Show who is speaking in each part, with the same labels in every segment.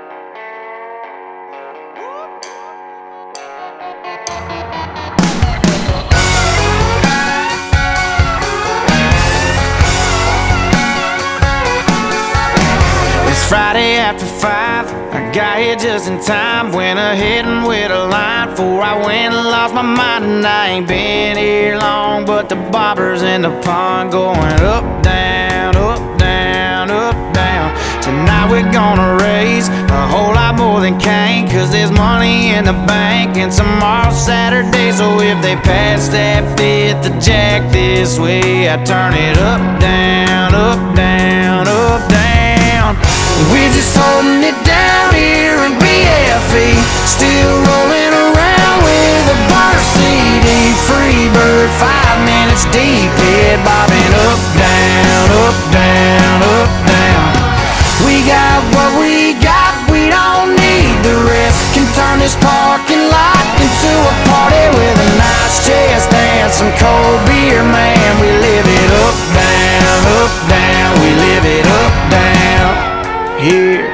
Speaker 1: Friday after 5, I got here just in time. Went ahead and with a line before I went and lost my mind. And I ain't been here long, but the bobbers in the pond going up, down, up, down, up, down. Tonight we're gonna raise a whole lot more than Cain, 'cause there's money in the bank and tomorrow's Saturday. So if they pass that fifth of Jack this way, I turn it up, down, up, down, up, down. We're just holding it down here in BFE, still rolling around with a bar CD. Free bird, 5 minutes deep, head bobbing up, down, up, down, up, down. We got what we got, we don't need the rest. Can turn this parking lot into a party with a nice chest and some cold beer, man. We live it up, down, we live it up, down. Here.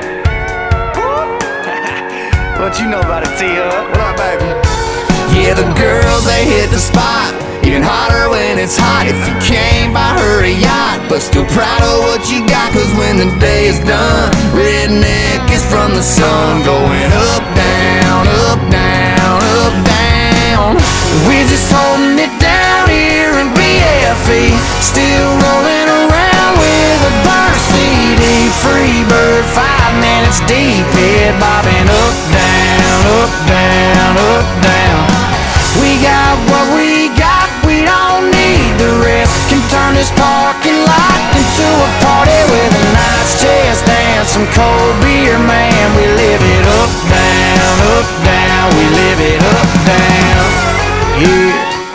Speaker 1: What you know about it, T-Up?
Speaker 2: What up, baby?
Speaker 1: Yeah, the girls, they hit the spot. Even hotter when it's hot. If you can't buy her a yacht, but still proud of what you got, 'cause when the day is done, redneck is from the sun, going up, down, up, down, up, down. We're just holding it down here in BFE, still rolling around with a burn CD. Free bird, 5 minutes deep, head bobbing up, down, up, down, up, down. We got what we got, we don't need the rest. Can turn this parking lot into a party with a nice chest and some cold beer, man. We live it up, down, we live it up, down. Yeah.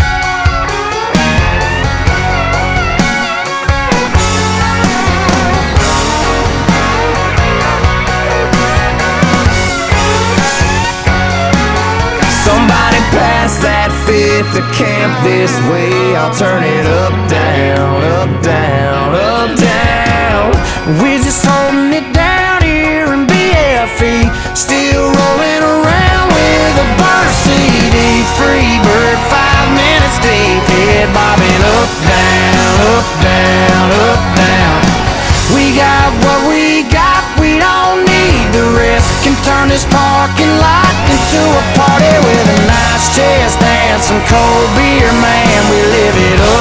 Speaker 1: Somebody pass that fifth of camp this way. I'll turn it up, down, up, down, up, down. We're just holding it down here in BFE, still rolling around with a burn CD. Free bird, 5 minutes deep, head bobbing up, down, up, down, up, down. We got what we got, we don't need the rest. Can turn this parking lot into a party with a nice chest and some cold beer, man. We live it up.